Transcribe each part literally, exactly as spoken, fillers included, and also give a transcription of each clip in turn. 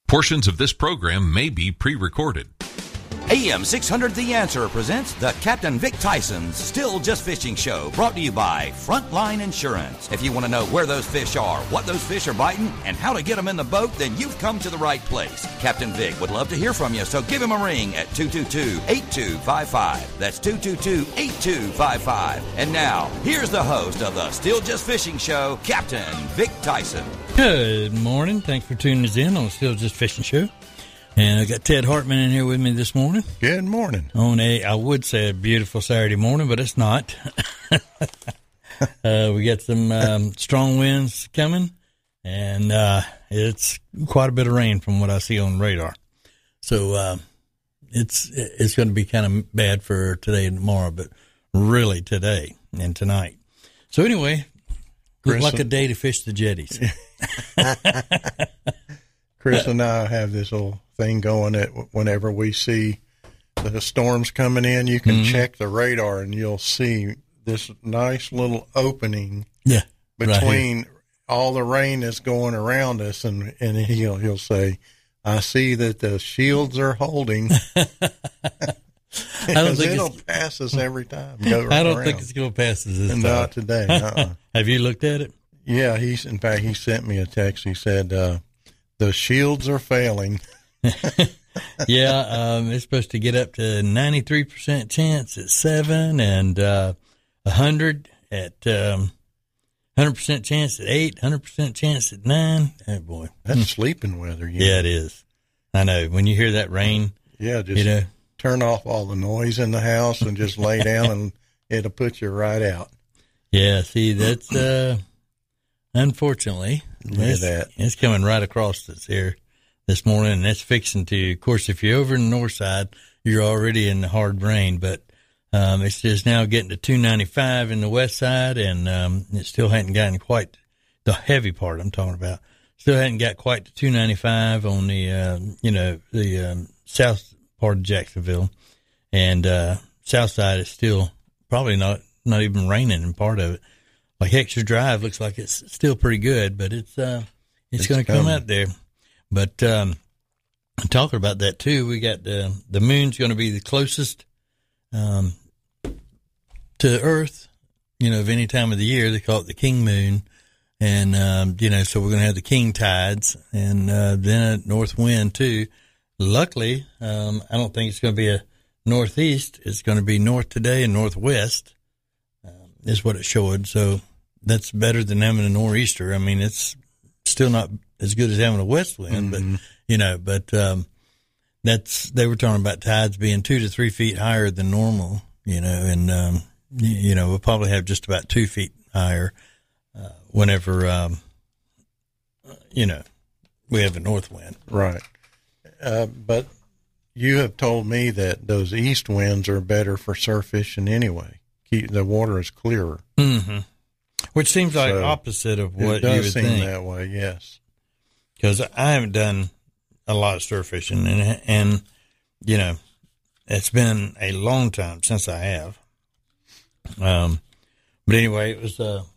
Portions of this program may be pre-recorded. A M six hundred The Answer presents the Captain Vic Tyson's Still Just Fishing Show, brought to you by Frontline Insurance. If you want to know where those fish are, what those fish are biting, and how to get them in the boat, then you've come to the right place. Captain Vic would love to hear from you, so give him a ring at two two two, eight two five five. That's two two two, eight two five five. And now, here's the host of the Still Just Fishing Show, Captain Vic Tyson. Good morning. Thanks for tuning us in on the Still Just Fishing Show. And I got Ted Hartman in here with me this morning. Good morning. On a, I would say a beautiful Saturday morning, but it's not. uh, we got some um, strong winds coming, and uh, it's quite a bit of rain from what I see on the radar. So uh, it's it's going to be kind of bad for today and tomorrow, but really today and tonight. So anyway, looked like a day to fish the jetties. Chris and I have this little thing going that whenever we see the storms coming in, you can mm-hmm. check the radar and you'll see this nice little opening yeah, between right all the rain that's going around us, and, and he'll he'll say, "I see that the shields are holding." I don't think it'll it's, pass us every time. Go I don't around. think it's going to pass us this time. Not today. Uh-uh. Have you looked at it? Yeah, he's in fact he sent me a text. He said uh, the shields are failing. yeah, um, it's supposed to get up to ninety-three percent chance at seven and uh, one hundred at um, one hundred percent chance at eight, one hundred percent chance at nine. Oh, boy. That's sleeping weather. You yeah, know. It is. I know. When you hear that rain, yeah, just you know, turn off all the noise in the house and just lay down and it'll put you right out. Yeah, see, that's, uh, unfortunately, Look at that. It's coming right across us here this morning, and that's fixing to, of course, if you're over in the north side, you're already in the hard rain, but um, it's just now getting to two ninety-five in the west side, and um, it still hadn't gotten quite, the heavy part I'm talking about, still hadn't got quite to two ninety-five on the, uh, you know, the um, south part of Jacksonville, and uh, south side is still probably not, not even raining in part of it. Like Hexter Drive looks like it's still pretty good, but it's, uh, it's, it's going to come out there. But um, talking about that too, we got the the moon's going to be the closest um, to Earth, you know, of any time of the year. They call it the king moon, and um, you know, so we're going to have the king tides, and uh, then a north wind too. Luckily, um, I don't think it's going to be a northeast. It's going to be north today and northwest um, is what it showed. So that's better than having a nor'easter. I mean, it's still not as good as having a west wind, mm-hmm. but, you know, but, um, that's, they were talking about tides being two to three feet higher than normal, you know, and, um, you, you know, we'll probably have just about two feet higher, uh, whenever, um, you know, we have a north wind. Right. Uh, but you have told me that those east winds are better for surf fishing anyway. Keep, the water is clearer. Mm-hmm. Which seems like so opposite of what it does you would seem think. that way, yes. Because I haven't done a lot of surf fishing, and, and, you know, it's been a long time since I have. Um, but anyway, it was, uh,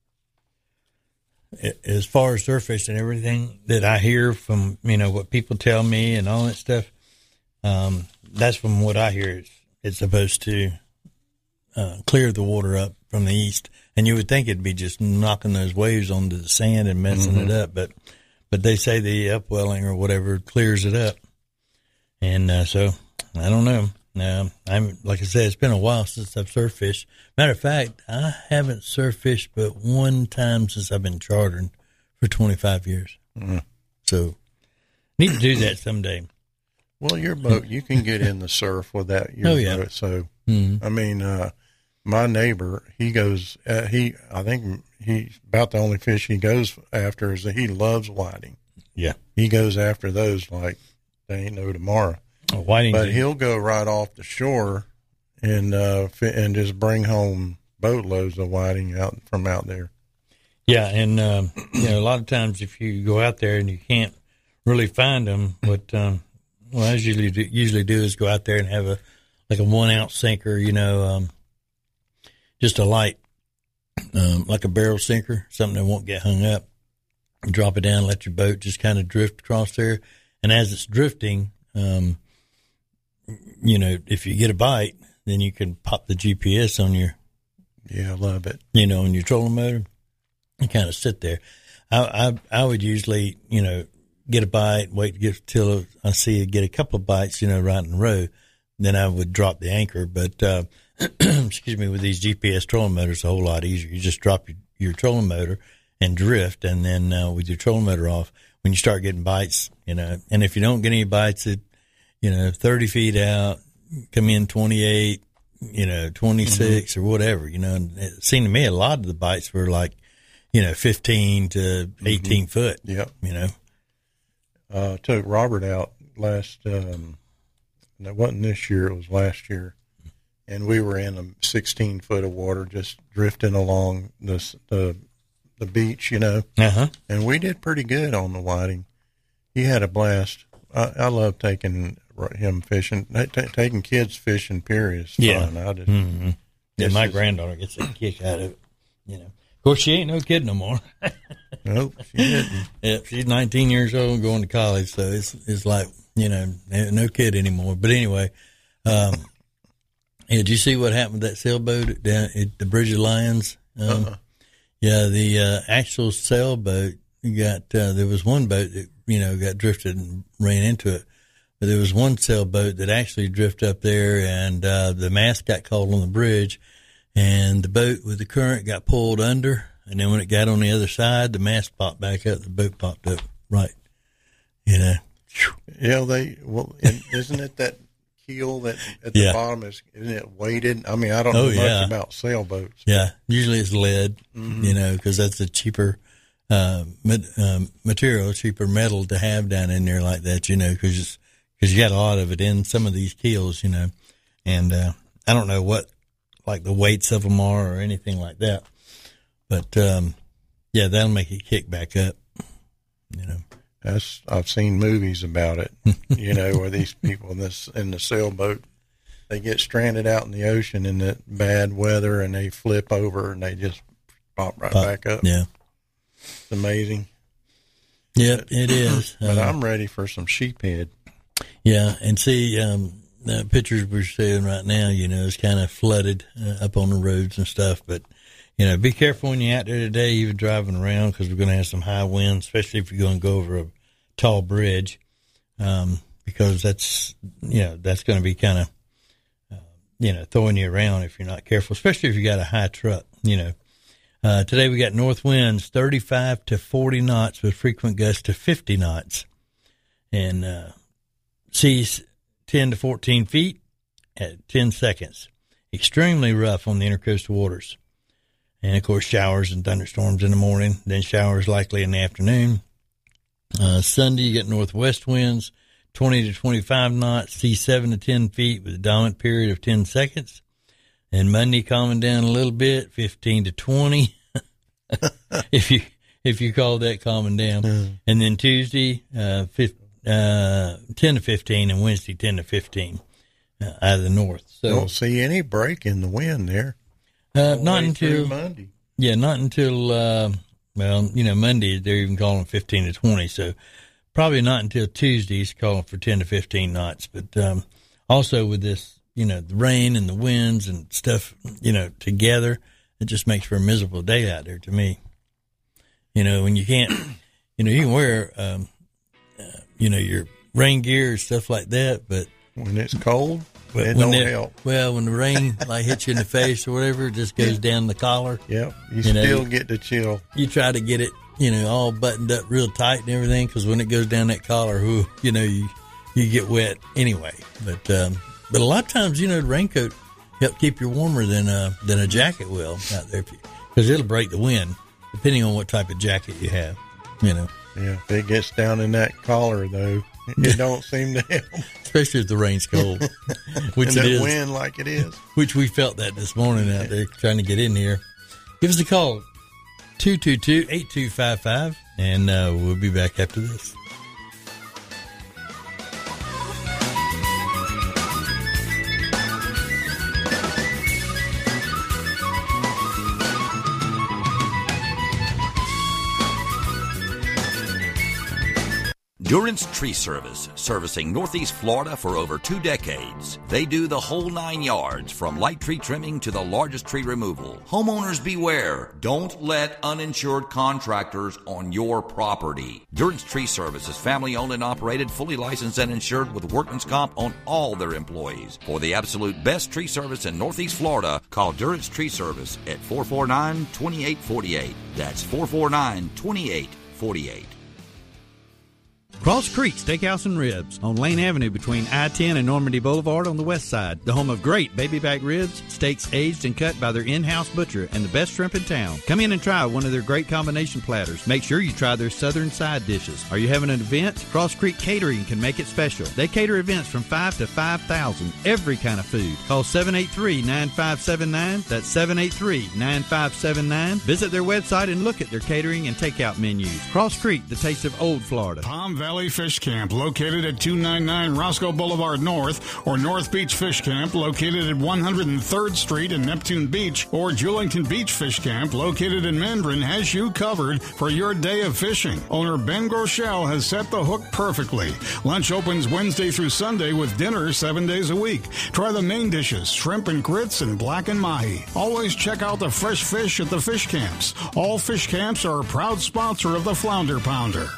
it, as far as surf fishing, everything that I hear from, you know, what people tell me and all that stuff, um, that's from what I hear. It's, it's supposed to uh, clear the water up from the east. And you would think it'd be just knocking those waves onto the sand and messing mm-hmm. it up, but but they say the upwelling or whatever clears it up, and uh, so I don't know. Now I'm like I said, it's been a while since I've surf fished. Matter of fact, I haven't surf fished but one time since I've been chartering for twenty-five years. Mm-hmm. So need to do that someday. Well, your boat, you can get in the surf without your oh, yeah. boat. So mm-hmm. I mean. uh My neighbor, he goes, uh, he, I think he's about the only fish he goes after is that he loves whiting. Yeah. He goes after those like they ain't no tomorrow. Oh, whiting. But he'll go right off the shore and, uh, and just bring home boatloads of whiting out from out there. Yeah. And, um, you know, a lot of times if you go out there and you can't really find them, what, um, what I usually do, usually do is go out there and have a, like a one ounce sinker, you know, um, just a light, um, like a barrel sinker, something that won't get hung up. Drop it down, let your boat just kind of drift across there, And as it's drifting, um, you know, if you get a bite, then you can pop the G P S on your, yeah, I love it. You know, on your trolling motor and kind of sit there. I, I, I would usually, you know, get a bite, wait to get till I see it, get a couple of bites, you know, right in a row. Then I would drop the anchor. But, uh, excuse me, with these G P S trolling motors, it's a whole lot easier. You just drop your, your trolling motor and drift. And then, uh, with your trolling motor off, when you start getting bites, you know, and if you don't get any bites at, you know, thirty feet out, come in twenty-eight, you know, twenty-six mm-hmm. or whatever, you know, and it seemed to me a lot of the bites were like, you know, fifteen to eighteen mm-hmm. foot. Yep. You know, uh, took Robert out last, um, it wasn't this year, it was last year. And we were in a sixteen foot of water, just drifting along this, the, the beach, you know, uh-huh. and we did pretty good on the whiting. He had a blast. I, I love taking him fishing. T- taking kids fishing, period, is fun. Yeah. I just, mm-hmm. Yeah, my is, granddaughter gets a kick out of it, you know. Of course, she ain't no kid no more. Nope, she didn't. Yeah, she's nineteen years old and going to college, so it's it's like, you know, no kid anymore. But anyway, um, yeah, did you see what happened with that sailboat down at the Bridge of Lions? Um, uh-uh. Yeah, the uh, actual sailboat got, uh, there was one boat that, you know, got drifted and ran into it. But there was one sailboat that actually drifted up there, and uh, the mast got caught on the bridge, and the boat with the current got pulled under, and then when it got on the other side, the mast popped back up, the boat popped up right, you know. Yeah, they, well, isn't it that keel that at the yeah. bottom is, isn't it weighted? I mean, I don't know oh, much yeah. about sailboats. Yeah, usually it's lead, mm-hmm. you know, because that's a cheaper uh, um, material, cheaper metal to have down in there like that, you know, because because you got a lot of it in some of these keels, you know, and uh, I don't know what, like the weights of them are or anything like that, but um, yeah, that'll make it kick back up, you know. That's, I've seen movies about it, you know, where these people in this in the sailboat, they get stranded out in the ocean in that bad weather, and they flip over and they just pop right Pop, back up. Yeah, it's amazing. Yep, but, it is. But uh, I'm ready for some sheephead. Yeah, and see, um, the pictures we're seeing right now, you know, it's kind of flooded uh, up on the roads and stuff. But, you know, be careful when you're out there today, even driving around, because we're going to have some high winds, especially if you're going to go over a tall bridge, um, because that's, you know, that's going to be kind of, uh, you know, throwing you around if you're not careful, especially if you got a high truck, you know. Uh, today we got north winds thirty-five to forty knots with frequent gusts to fifty knots. And, uh, seas ten to fourteen feet at ten seconds. Extremely rough on the intercoastal waters. And, of course, showers and thunderstorms in the morning, then showers likely in the afternoon. Uh, Sunday, you get northwest winds, twenty to twenty-five knots, sea seven to ten feet with a dominant period of ten seconds. And Monday, calming down a little bit, fifteen to twenty, if you if you call that calming down. Mm. And then Tuesday, uh, fifteen. Uh, ten to fifteen, and Wednesday ten to fifteen uh, out of the north. So don't see any break in the wind there. Uh, not until Monday. Yeah, not until uh, well, you know, Monday they're even calling fifteen to twenty. So probably not until Tuesday's calling for ten to fifteen knots. But um, also with this, you know, the rain and the winds and stuff, you know, together, it just makes for a miserable day out there to me. You know, when you can't, you know, you can wear. Um, Uh, you know, your rain gear and stuff like that, but when it's cold, but it when don't it, help. Well, when the rain like hits you in the face or whatever, it just goes down the collar. Yep, you, you still know, get the chill. You try to get it, you know, all buttoned up real tight and everything, because when it goes down that collar, whoo, you know, you you get wet anyway. But um, but a lot of times, you know, the raincoat help keep you warmer than uh than a jacket will out there, because it'll break the wind depending on what type of jacket you have, you know. Yeah, if it gets down in that collar, though, it don't seem to help. Especially if the rain's cold, which and it that is. wind like it is. Which we felt that this morning out there trying to get in here. Give us a call, two two two, eight two five five, and uh, we'll be back after this. Durance Tree Service, servicing Northeast Florida for over two decades. They do the whole nine yards, from light tree trimming to the largest tree removal. Homeowners beware. Don't let uninsured contractors on your property. Durance Tree Service is family-owned and operated, fully licensed and insured with workman's comp on all their employees. For the absolute best tree service in Northeast Florida, call Durance Tree Service at four four nine, two eight four eight. That's four four nine, two eight four eight. Cross Creek Steakhouse and Ribs on Lane Avenue between I ten and Normandy Boulevard on the west side. The home of great baby back ribs, steaks aged and cut by their in-house butcher, and the best shrimp in town. Come in and try one of their great combination platters. Make sure you try their southern side dishes. Are you having an event? Cross Creek Catering can make it special. They cater events from five to five thousand, every kind of food. Call seven eight three, nine five seven nine. That's seven eight three, nine five seven nine. Visit their website and look at their catering and takeout menus. Cross Creek, the taste of old Florida. Palm Valley Fish Camp, located at two ninety-nine Roscoe Boulevard North, or North Beach Fish Camp, located at one hundred third Street in Neptune Beach, or Julington Beach Fish Camp, located in Mandarin, has you covered for your day of fishing. Owner Ben Groeschel has set the hook perfectly. Lunch opens Wednesday through Sunday with dinner seven days a week. Try the main dishes, shrimp and grits, and black and mahi. Always check out the fresh fish at the fish camps. All fish camps are a proud sponsor of the Flounder Pounder.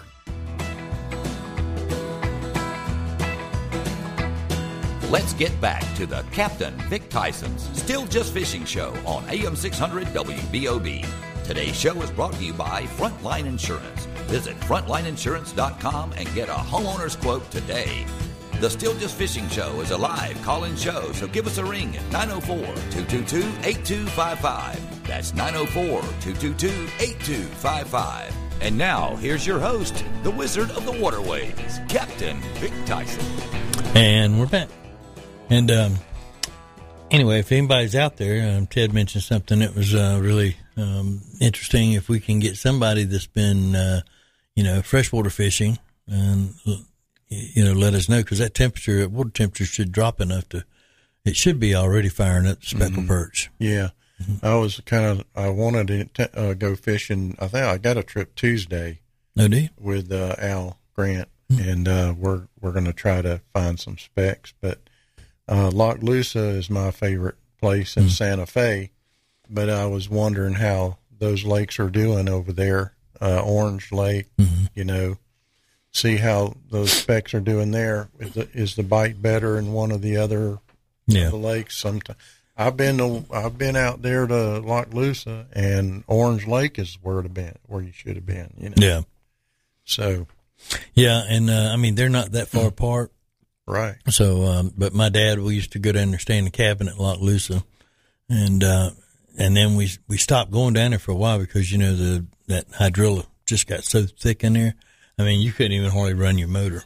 Let's get back to the Captain Vic Tyson's Still Just Fishing Show on A M six hundred W B O B. Today's show is brought to you by Frontline Insurance. Visit frontline insurance dot com and get a homeowner's quote today. The Still Just Fishing Show is a live call-in show, so give us a ring at nine oh four, two two two, eight two five five. That's nine oh four, two two two, eight two five five. And now, here's your host, the Wizard of the Waterways, Captain Vic Tyson. And we're back. And um, anyway, if anybody's out there, um, Ted mentioned something that was uh, really um, interesting. If we can get somebody that's been, uh, you know, freshwater fishing, and you know, let us know, because that temperature, water temperature, should drop enough to, it should be already firing up the speckled mm-hmm. perch. Yeah, mm-hmm. I was kind of, I wanted to t- uh, go fishing. I think I got a trip Tuesday. Oh, do you? With uh, Al Grant, mm-hmm. and uh, we're we're going to try to find some specks, but. Uh, Loch Lusa is my favorite place in mm-hmm. Santa Fe, but I was wondering how those lakes are doing over there. Uh, Orange Lake, mm-hmm. you know, see how those specks are doing there. Is the, is the bite better in one of the other yeah. the lakes? Sometimes I've been to, I've been out there to Loch Lusa, and Orange Lake is where to been, where you should have been. You know, yeah. So, yeah, and uh, I mean they're not that far apart. Right. So, um, but my dad, we used to go down there, stay in the cabin at Loch Lusa, and uh, and then we we stopped going down there for a while because you know the that hydrilla just got so thick in there. I mean, you couldn't even hardly run your motor.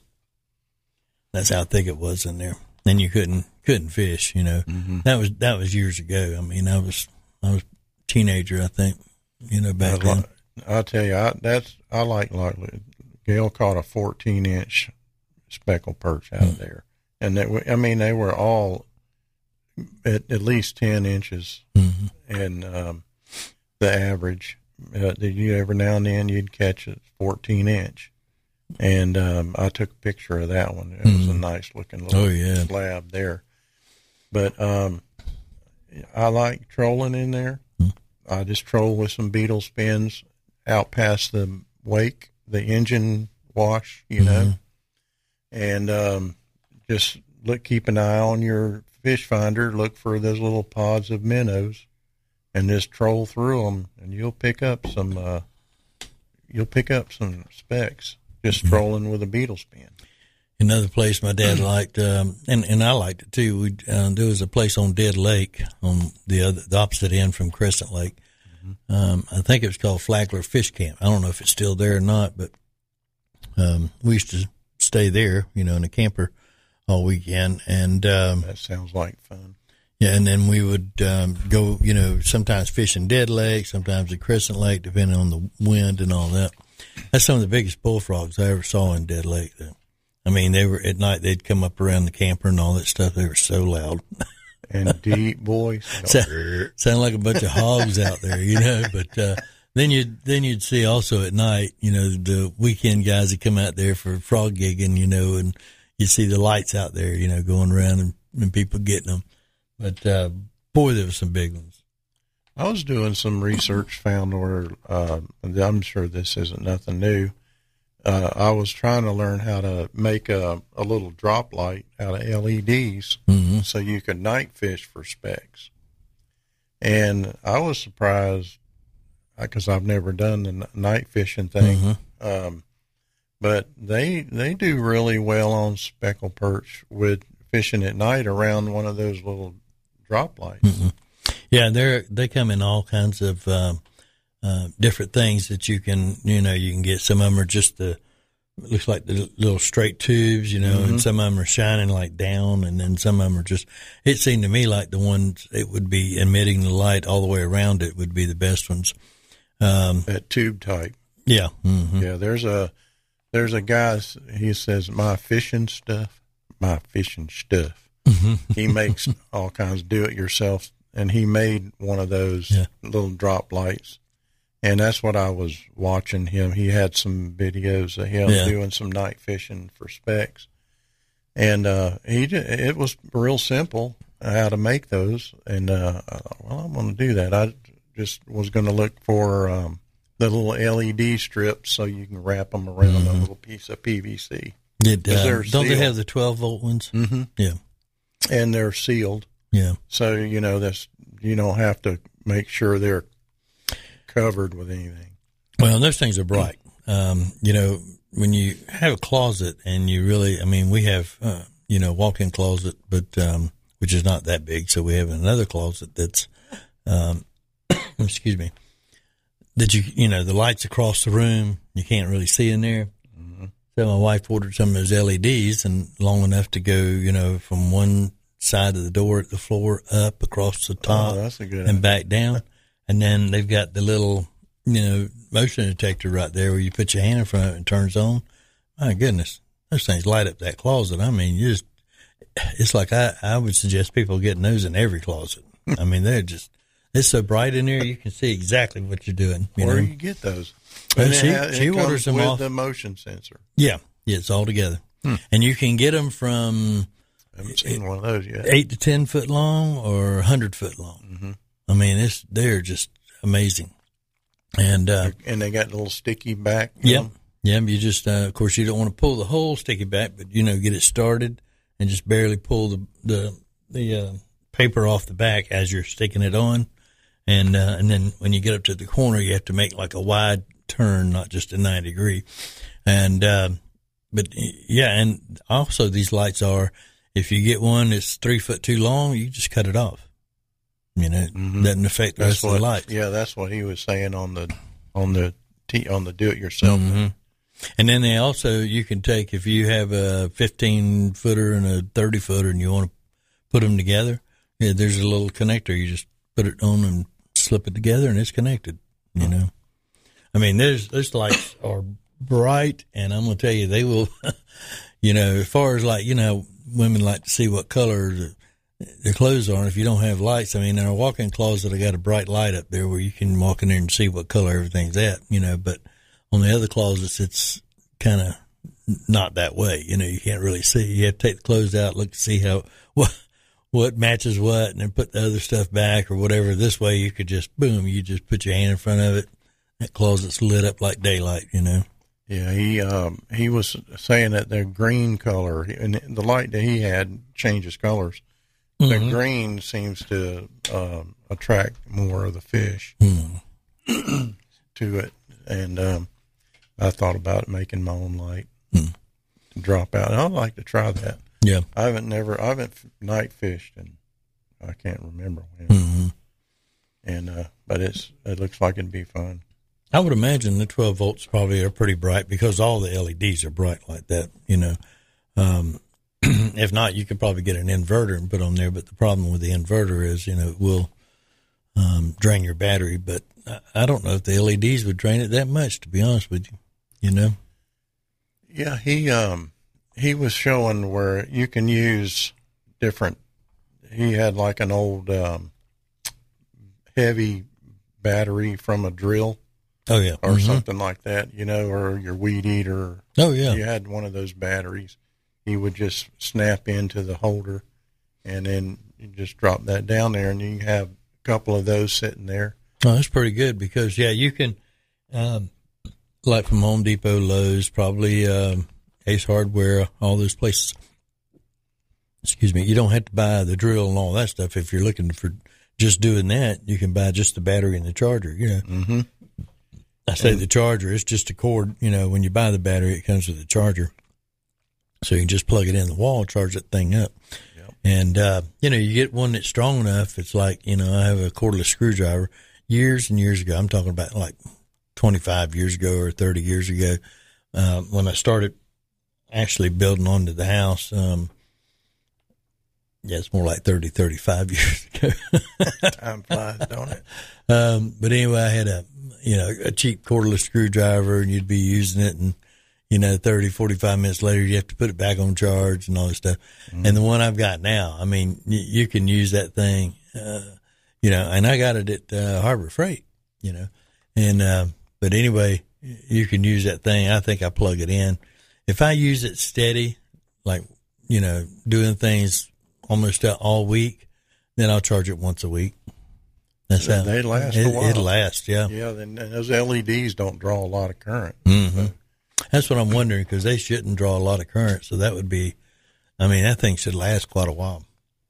That's how thick it was in there, and you couldn't couldn't fish. You know, mm-hmm. that was that was years ago. I mean, I was I was a teenager, I think. You know, back I, then. I'll tell you, I, that's I like Loch Lusa. Gail caught a fourteen inch. Speckled perch out mm. of there, and that I mean they were all at, at least ten inches, mm-hmm. and um, the average. Uh, did you every now and then you'd catch a fourteen inch, and um, I took a picture of that one. It mm. was a nice looking little oh, yeah. slab there. But um, I like trolling in there. Mm. I just troll with some beetle spins out past the wake, the engine wash, you mm-hmm. know. And um, just look, keep an eye on your fish finder. Look for those little pods of minnows, and just troll through them, and you'll pick up some. Uh, you'll pick up some specks just mm-hmm. trolling with a beetle spin. Another place my dad liked, um, and and I liked it too. We uh, there was a place on Dead Lake on the other, the opposite end from Crescent Lake. Mm-hmm. Um, I think it was called Flagler Fish Camp. I don't know if it's still there or not, but um, we used to stay there, you know, in a camper all weekend. And um, that sounds like fun. Yeah, and then we would um, go, you know, sometimes fish in Dead Lake, sometimes at Crescent Lake, depending on the wind and all that. That's some of the biggest bullfrogs I ever saw in Dead Lake, though. I mean, they were at night. They'd come up around the camper and all that stuff. They were so loud and deep, boys. Sound, sound like a bunch of hogs out there, you know. But uh, then you'd then you'd see also at night, you know, the weekend guys that come out there for frog gigging, you know, and you see the lights out there, you know, going around and, and people getting them. But uh, boy, there were some big ones. I was doing some research, found where uh, I'm sure this isn't nothing new. Uh, I was trying to learn how to make a, a little drop light out of L E Ds mm-hmm. so you could night fish for specks. And I was surprised because I've never done the night fishing thing. Mm-hmm. Um, but they they do really well on speckled perch with fishing at night around one of those little drop lights. Mm-hmm. Yeah, they're they come in all kinds of uh, uh, different things that you can you know you can get. Some of them are just the it looks like the little straight tubes, you know, mm-hmm. and some of them are shining like down, and then some of them are just. It seemed to me like the ones it would be emitting the light all the way around it would be the best ones. Um, that tube type. Yeah, mm-hmm. yeah. There's a there's a guy. He says my fishing stuff, my fishing stuff. Mm-hmm. He makes all kinds of do it yourself. And he made one of those yeah. little drop lights. And that's what I was watching him. He had some videos of him yeah. doing some night fishing for specks. And uh, he it was real simple how to make those. And uh, I thought, well, I'm going to do that. I just was going to look for um, the little L E D strips so you can wrap them around mm-hmm. a little piece of P V C. Did, uh, don't sealed. They have the twelve volt ones? Mm-hmm. Yeah. And they're sealed. Yeah. So, you know, that's, you don't have to make sure they're covered with anything. Well, those things are bright. Um, you know, when you have a closet and you really, I mean, we have, uh, you know, walk-in closet, but, um, which is not that big. So we have another closet that's, um, excuse me, that you, you know, the lights across the room, you can't really see in there. Mm-hmm. So my wife ordered some of those L E Ds and long enough to go, you know, from one side of the door at the floor up across the top oh, that's a good and idea. Back down. And then they've got the little, you know, motion detector right there where you put your hand in front of it and it turns on. My goodness, those things light up that closet. I mean, you just, it's like I, I would suggest people getting those in every closet. I mean, they're just, it's so bright in there, you can see exactly what you're doing. You Where know? do you get those? Well, she it she comes orders them with off. the motion sensor. Yeah, yeah, it's all together. Hmm. And you can get them from... I haven't seen one of those yet. Eight to ten foot long or a hundred foot long. Mm-hmm. I mean, it's they're just amazing, and uh, and they got a little sticky back. Yep, yeah. You just, uh, of course, you don't want to pull the whole sticky back, but you know, get it started and just barely pull the the the uh, paper off the back as you're sticking it on, and uh, and then when you get up to the corner, you have to make like a wide turn, not just a ninety degree, and uh, but yeah, and also these lights are. If you get one that's three foot too long, you just cut it off. You know, mm-hmm. doesn't affect the that's rest what, of the lights. Yeah, that's what he was saying on the on the t- on the do it yourself. Mm-hmm. And then they also you can take if you have a fifteen footer and a thirty footer and you want to put them together. Yeah, there's a little connector. You just put it on and slip it together, and it's connected. You know, I mean, there's those lights are bright, and I'm gonna tell you, they will. You know, as far as like you know. Women like to see what color the, their clothes are. And if you don't have lights, I mean, in our walk-in closet, I got a bright light up there where you can walk in there and see what color everything's at, you know, but on the other closets, it's kind of not that way. You know, you can't really see. You have to take the clothes out, look to see how, what, what matches what, and then put the other stuff back or whatever. This way you could just, boom, you just put your hand in front of it. That closet's lit up like daylight, you know. Yeah, he um, he was saying that the green color, and the light that he had changes colors. Mm-hmm. The green seems to um, attract more of the fish mm-hmm. to it. And um, I thought about making my own light mm. to drop out. And I'd like to try that. Yeah, I haven't never I haven't night fished, and I can't remember when. Mm-hmm. And uh, but it's it looks like it'd be fun. I would imagine the twelve volts probably are pretty bright because all the L E Ds are bright like that, you know. Um, if not, you could probably get an inverter and put on there, but the problem with the inverter is, you know, it will um, drain your battery, but I, I don't know if the L E Ds would drain it that much, to be honest with you, you know. Yeah, he um, he was showing where you can use different, he had like an old um, heavy battery from a drill. Oh, yeah. Or mm-hmm. something like that, you know, or your weed eater. Oh, yeah. You had one of those batteries. He would just snap into the holder, and then you just drop that down there, and you have a couple of those sitting there. Oh, that's pretty good because, yeah, you can, um, like from Home Depot, Lowe's, probably um, Ace Hardware, all those places. Excuse me. You don't have to buy the drill and all that stuff. If you're looking for just doing that, you can buy just the battery and the charger, you know. Mm-hmm. I say and, the charger, it's just a cord, you know, when you buy the battery, it comes with a charger. So you can just plug it in the wall, charge that thing up. Yep. And, uh, you know, you get one that's strong enough. It's like, you know, I have a cordless screwdriver years and years ago. I'm talking about like twenty-five years ago or thirty years ago, uh, when I started actually building onto the house. Um, yeah, it's more like thirty, thirty-five years ago. Time flies, don't it? Um, but anyway, I had a, you know, a cheap cordless screwdriver, and you'd be using it, and, you know, thirty, forty-five minutes later, you have to put it back on charge and all this stuff. Mm-hmm. And the one I've got now, I mean, y- you can use that thing, uh, you know, and I got it at uh, Harbor Freight, you know. And, uh, but anyway, you can use that thing. I think I plug it in. If I use it steady, like, you know, doing things almost all week, then I'll charge it once a week. That's they, how they last it, a while. It'll last, yeah. Yeah, and those L E Ds don't draw a lot of current. Mm-hmm. That's what I'm wondering, because they shouldn't draw a lot of current. So that would be, I mean, that thing should last quite a while.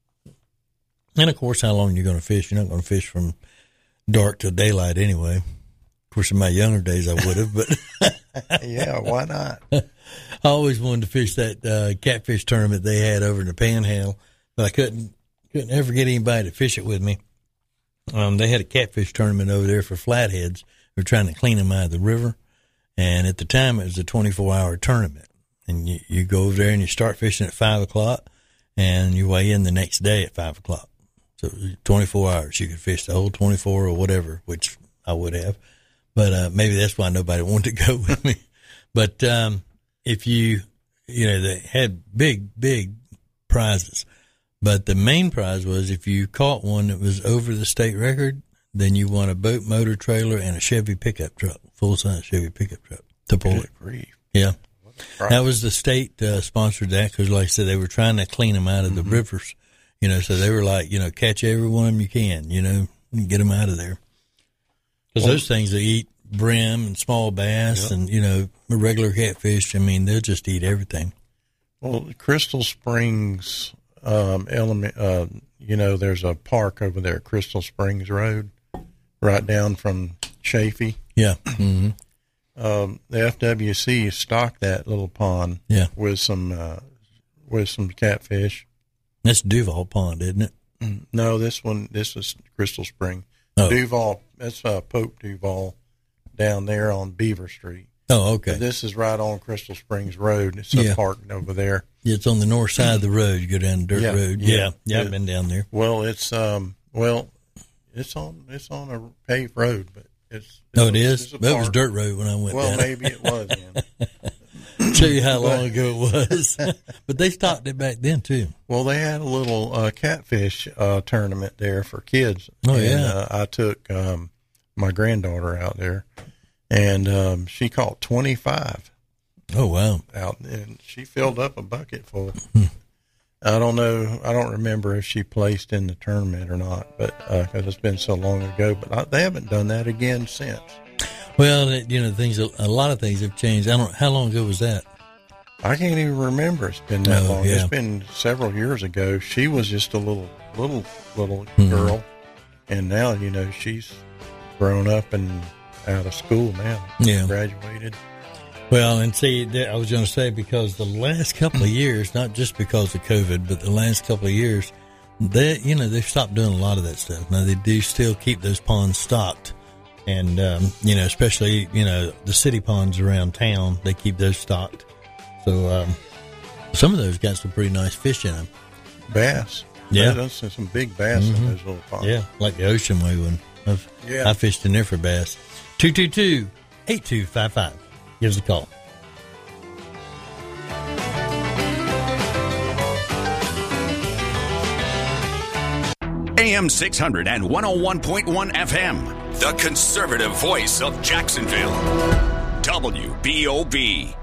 And of course, how long you're going to fish? You're not going to fish from dark till daylight anyway. Of course, in my younger days, I would have, but yeah, why not? I always wanted to fish that uh, catfish tournament they had over in the Panhandle, but I couldn't couldn't ever get anybody to fish it with me. Um, they had a catfish tournament over there for flatheads. They were trying to clean them out of the river, and at the time it was a twenty-four hour tournament. And you, you go over there and you start fishing at five o'clock, and you weigh in the next day at five o'clock. So twenty-four hours, you could fish the whole twenty-four or whatever, which I would have. But uh, maybe that's why nobody wanted to go with me. But um, if you, you know, they had big, big prizes. But the main prize was if you caught one that was over the state record, then you won a boat, motor trailer, and a Chevy pickup truck, full-size Chevy pickup truck to pull it. Grief. Yeah. That was the state uh, sponsored that because, like I said, they were trying to clean them out of the mm-hmm. rivers. You know, so they were like, you know, catch every one of them you can, you know, and get them out of there. Because well, those things, they eat brim and small bass yep. and, you know, regular catfish. I mean, they'll just eat everything. Well, Crystal Springs, um, element, uh, you know, there's a park over there, Crystal Springs Road, right down from Chaffee. Yeah. Mm-hmm. Um, the F W C stocked that little pond yeah. with some, uh, with some catfish. That's Duval Pond, isn't it? No, this one, this is Crystal Spring. Oh. Duval, that's uh, Pope Duval down there on Beaver Street. Oh, okay. But this is right on Crystal Springs Road. It's a yeah. park over there. Yeah, it's on the north side of the road. You go down the dirt yeah, road. Yeah, yeah, yeah, I've it, been down there. Well, it's um, well, it's on it's on a paved road, but it's, it's oh, it is. Well, it was dirt road when I went. Well, down. maybe it was. Then. Show you how long ago it was. But they stocked it back then too. Well, they had a little uh, catfish uh, tournament there for kids. Oh and, yeah. Uh, I took um, my granddaughter out there, and um, she caught twenty-five. Oh wow! Out, and she filled up a bucket full. Hmm. I don't know. I don't remember if she placed in the tournament or not, but because uh, it's been so long ago. But I, they haven't done that again since. Well, you know, things. A lot of things have changed. I don't. How long ago was that? I can't even remember. It's been that oh, long. Yeah. It's been several years ago. She was just a little, little, little mm-hmm. girl, and now you know she's grown up and out of school now. Yeah, graduated. Well, and see, I was going to say because the last couple of years, not just because of COVID, but the last couple of years, they, you know, they've stopped doing a lot of that stuff. Now they do still keep those ponds stocked. And, um, you know, especially, you know, the city ponds around town, they keep those stocked. So, um, some of those got some pretty nice fish in them. Bass. Yeah. There's some big bass mm-hmm. in those little ponds. Yeah, like the Ocean Way one. I've, yeah. I fished in there for bass. two two two, eight two five five. Give us a call. A M six hundred and one oh one point one F M. the conservative voice of Jacksonville, W B O B.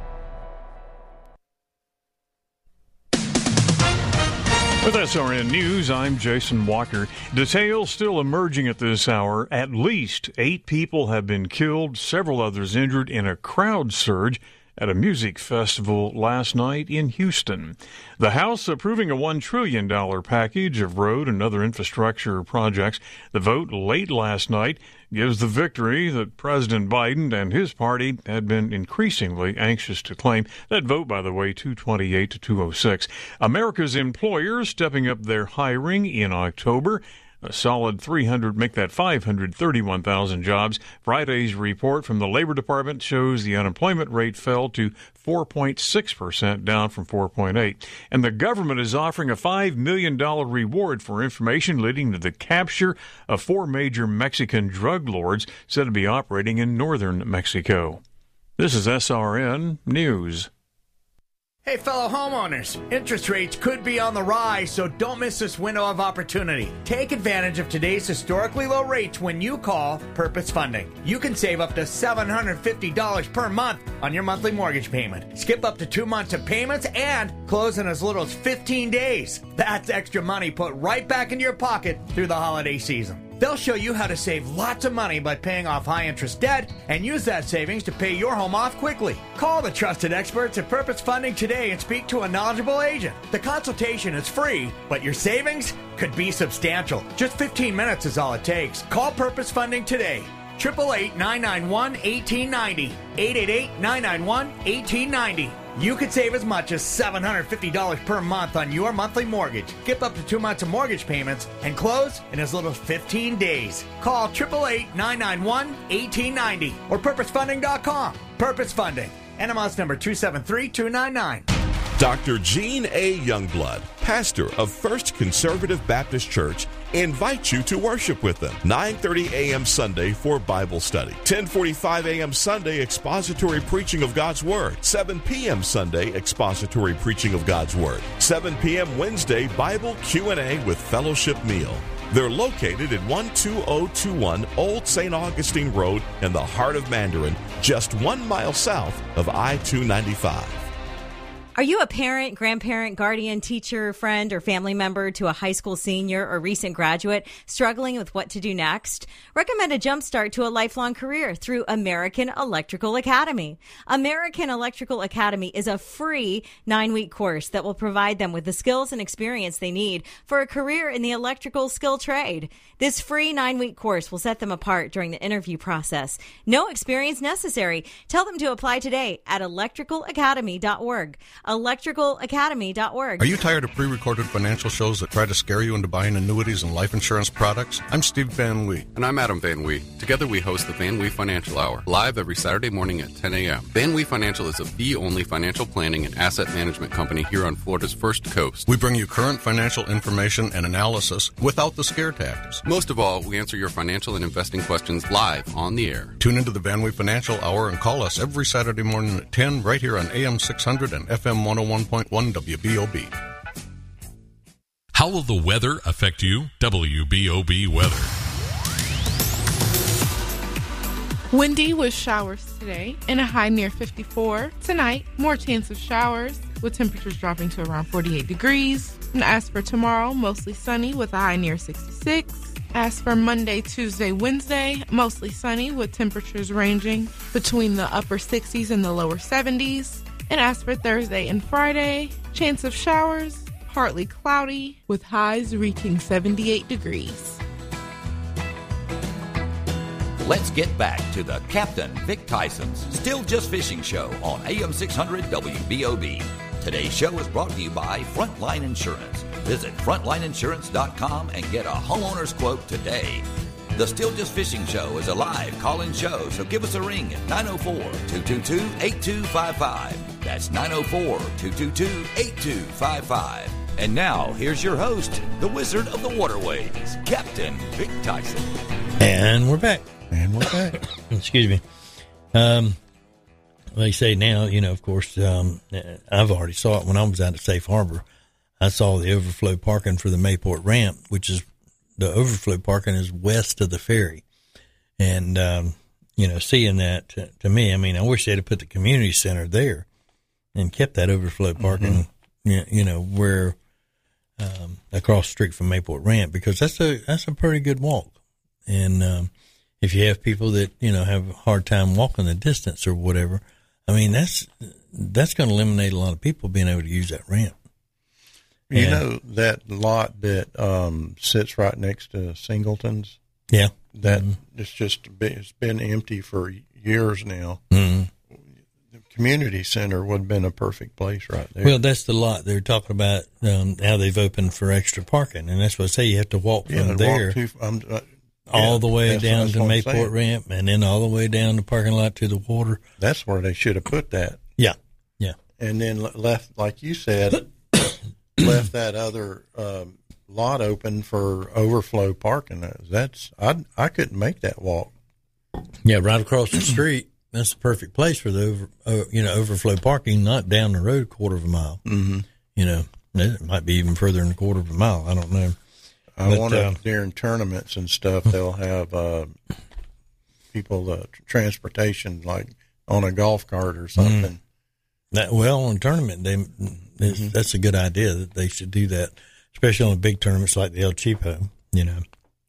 With S R N News, I'm Jason Walker. Details still emerging at this hour. At least eight people have been killed, several others injured in a crowd surge at a music festival last night in Houston. The House approving a one trillion dollars package of road and other infrastructure projects. The vote late last night gives the victory that President Biden and his party had been increasingly anxious to claim. That vote, by the way, two twenty-eight to two oh six. America's employers stepping up their hiring in October. A solid three hundred, make that five hundred thirty-one thousand jobs. Friday's report from the Labor Department shows the unemployment rate fell to four point six percent, down from four point eight. And the government is offering a five million dollars reward for information leading to the capture of four major Mexican drug lords said to be operating in northern Mexico. This is S R N News. Hey, fellow homeowners, interest rates could be on the rise, so don't miss this window of opportunity. Take advantage of today's historically low rates when you call Purpose Funding. You can save up to seven hundred fifty dollars per month on your monthly mortgage payment. Skip up to two months of payments and close in as little as fifteen days. That's extra money put right back into your pocket through the holiday season. They'll show you how to save lots of money by paying off high-interest debt and use that savings to pay your home off quickly. Call the trusted experts at Purpose Funding today and speak to a knowledgeable agent. The consultation is free, but your savings could be substantial. Just fifteen minutes is all it takes. Call Purpose Funding today. eight eight eight, nine nine one, one eight nine zero. eight eight eight, nine nine one, one eight nine zero. You could save as much as seven hundred fifty dollars per month on your monthly mortgage. Skip up to two months of mortgage payments and close in as little as fifteen days. Call eight eight eight, nine nine one, one eight nine zero or purpose funding dot com. Purpose Funding. N M L S number two seven three two nine nine. Doctor Gene A. Youngblood, pastor of First Conservative Baptist Church, invites you to worship with them. nine thirty a.m. Sunday for Bible study. ten forty-five a.m. Sunday expository preaching of God's Word. seven p.m. Sunday expository preaching of God's Word. seven p.m. Wednesday Bible Q and A with fellowship meal. They're located at one two oh two one Old Saint Augustine Road in the heart of Mandarin, just one mile south of I two ninety-five. Are you a parent, grandparent, guardian, teacher, friend, or family member to a high school senior or recent graduate struggling with what to do next? Recommend a jumpstart to a lifelong career through American Electrical Academy. American Electrical Academy is a free nine-week course that will provide them with the skills and experience they need for a career in the electrical skill trade. This free nine-week course will set them apart during the interview process. No experience necessary. Tell them to apply today at electrical academy dot org. electrical academy dot org. Are you tired of pre-recorded financial shows that try to scare you into buying annuities and life insurance products? I'm Steve Van Wee. And I'm Adam Van Wee. Together we host the Van Wee Financial Hour, live every Saturday morning at ten a.m. Van Wee Financial is a fee-only financial planning and asset management company here on Florida's First Coast. We bring you current financial information and analysis without the scare tactics. Most of all, we answer your financial and investing questions live on the air. Tune into the Van Wee Financial Hour and call us every Saturday morning at ten right here on A M six hundred and F M one oh one point one W B O B. How will the weather affect you? W B O B weather. Windy with showers today and a high near fifty-four. Tonight, more chance of showers with temperatures dropping to around forty-eight degrees. And as for tomorrow, mostly sunny with a high near sixty-six. As for Monday, Tuesday, Wednesday, mostly sunny with temperatures ranging between the upper sixties and the lower seventies. And as for Thursday and Friday, chance of showers, partly cloudy with highs reaching seventy-eight degrees. Let's get back to the Captain Vic Tyson's Still Just Fishing Show on A M six hundred W B O B. Today's show is brought to you by Frontline Insurance. Visit frontline insurance dot com and get a homeowner's quote today. The Still Just Fishing Show is a live call-in show, so give us a ring at nine oh four, two two two, eight two five five. That's nine oh four, two two two, eight two five five. And now, here's your host, the Wizard of the Waterways, Captain Vic Tyson. And we're back. And we're back. Excuse me. Um, they say now, you know, of course, um, I've already saw it when I was out at Safe Harbor. I saw the overflow parking for the Mayport ramp, which is the overflow parking is west of the ferry. And, um, you know, seeing that to, to me, I mean, I wish they'd have put the community center there and kept that overflow parking, mm-hmm. you know, where, um, across the street from Mayport Ramp, because that's a, that's a pretty good walk. And, um, if you have people that, you know, have a hard time walking the distance or whatever, I mean, that's, that's going to eliminate a lot of people being able to use that ramp. You and, know, that lot that, um, sits right next to Singleton's. Yeah. That mm-hmm. it's just been, it's been empty for years now. Mm-hmm. The community center would have been a perfect place right there. Well, that's the lot they're talking about, um, how they've opened for extra parking. And that's what I say, you have to walk yeah, from there walk to, um, uh, all yeah, the way that's, down that's to Mayport Ramp and then all the way down the parking lot to the water. That's where they should have put that. Yeah. Yeah. And then left, like you said, left that other, um, lot open for overflow parking. That's I I couldn't make that walk. Yeah, right across the street. That's the perfect place for the over, uh, you know, overflow parking. Not down the road a quarter of a mile. Mm-hmm. You know, it might be even further than a quarter of a mile. I don't know. I but, want to uh, during tournaments and stuff. They'll have uh, people uh, transportation like on a golf cart or something. Mm. That well, in tournament, they mm-hmm. that's a good idea that they should do that. Especially on big tournaments like the El Cheapo, you know.